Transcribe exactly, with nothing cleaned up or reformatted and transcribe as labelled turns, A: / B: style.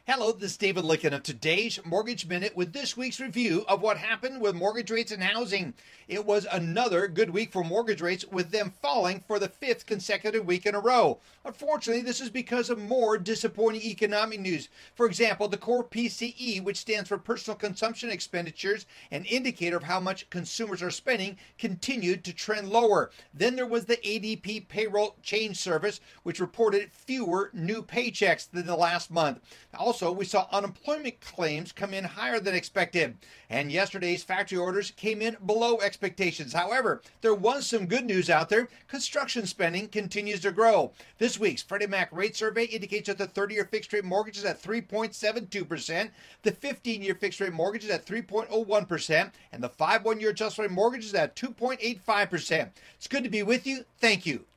A: Hello, this is David Licken of today's Mortgage Minute with this week's review of what happened with mortgage rates and housing. It was another good week for mortgage rates, with them falling for the fifth consecutive week in a row. Unfortunately, this is because of more disappointing economic news. For example, the core P C E, which stands for Personal Consumption Expenditures, an indicator of how much consumers are spending, continued to trend lower. Then there was the A D P Payroll Change Service, which reported fewer new paychecks than the last month. Also, we saw unemployment claims come in higher than expected, and yesterday's factory orders came in below expectations. However, there was some good news out there. Construction spending continues to grow. This week's Freddie Mac rate survey indicates that the thirty-year fixed-rate mortgage is at three point seven two percent, the fifteen-year fixed-rate mortgage is at three point zero one percent, and the five one-year adjustable rate mortgage is at two point eight five percent. It's good to be with you. Thank you.